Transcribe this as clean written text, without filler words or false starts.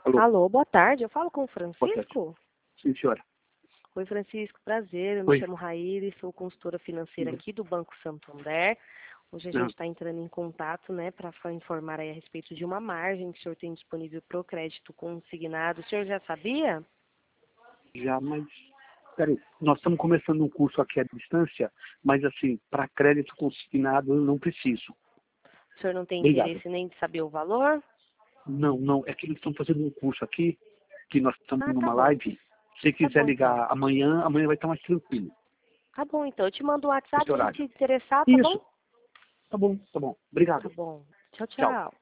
Alô? Alô, boa tarde. Eu falo com o Boa tarde. Francisco? Sim, senhora. Oi, Francisco, prazer. Eu me Oi. chamo Raíri, sou consultora financeira aqui do Banco Santander. Hoje a gente está entrando em contato, né, para informar aí a respeito de uma margem que o senhor tem disponível para o crédito consignado. O senhor já sabia? Já, mas... Peraí, nós estamos começando um curso aqui à distância, mas assim, para crédito consignado eu não preciso. O senhor não tem Obrigado. interesse nem de saber o valor? Não, é que eles estão fazendo um curso aqui, que nós estamos Ah, tá numa bom. live. Se Tá quiser bom, então. ligar amanhã vai estar mais tranquilo, Tá bom, então. Eu te mando o esse WhatsApp se te horário. interessar, tá bom? Isso, tá bom. Tá Obrigado. bom. Tchau, Tchau. tchau.